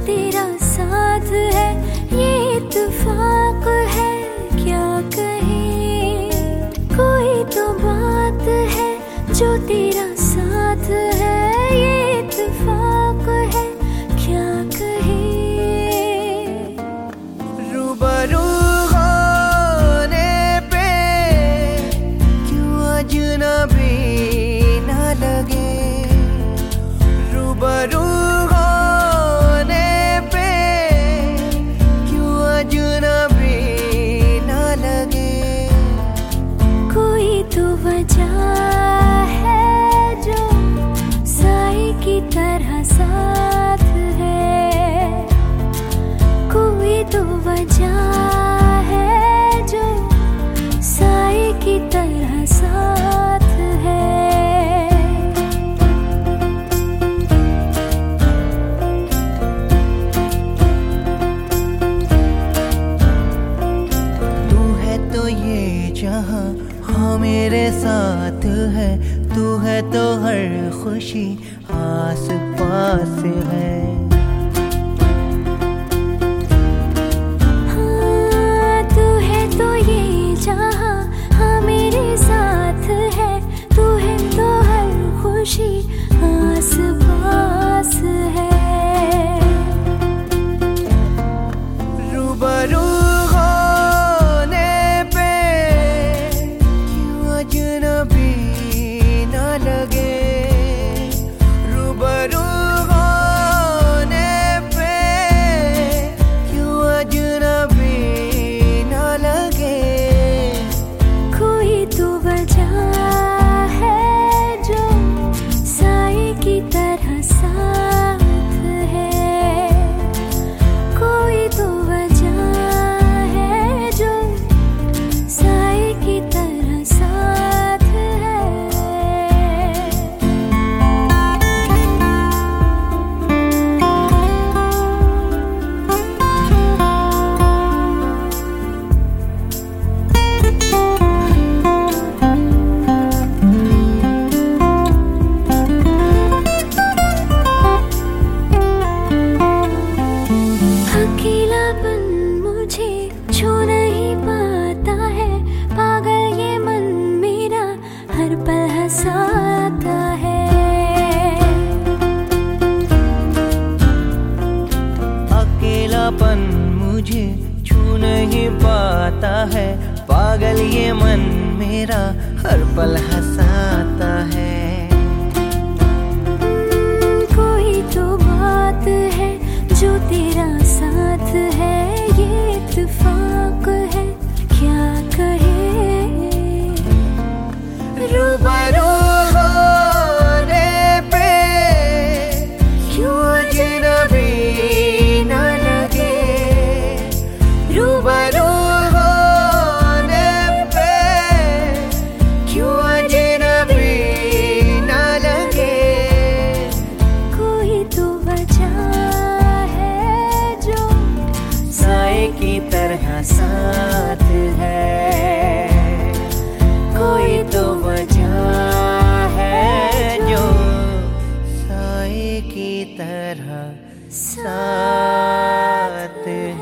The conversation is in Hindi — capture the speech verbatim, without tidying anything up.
तेरा साथ है, ये इत्तेफाक है क्या कहें। कोई तो बात है जो तेरा साथ है, ये इत्तेफाक है क्या कहें। रूबरू होने पे क्यों अजनबी ना लगे, रूबरू होने पे क्यों अजनबी ना लगे। कोई तो वजह है जो साए की तरह साथ है, कोई तो वजह है जो साए की तरह साथ है। तू है तो ये जहां हाँ मेरे साथ है, तू है तो हर खुशी आस पास है। हाँ तू है तो ये जहां हाँ मेरे साथ है, तू है तो हर खुशी आस पास है। रूबरू होने पे क्यों अजनबी ना लगे, रूबरू होने पे क्यों अजनबी ना लगे। कोई तो वजह है जो साए की तरह साथ है, कोई तो वजह है जो साए की तरह साथ है। अकेलापन मुझे छू नहीं पाता है, पागल ये मन मेरा हर पल हंसाता है। अकेलापन मुझे छू नहीं पाता है, पागल ये मन मेरा हर पल हंसाता है। कोई तो बात है जो तेरा साथ है, ये इत्तेफाक है क्या कहे। रूबरू होने पे क्यों अजनबी ना लगे, रूबरू होने पे क्यों अजनबी ना लगे। कोई तो वजह है जो साए की तरह साथ है, कोई तो वजह है जो साए की तरह साथ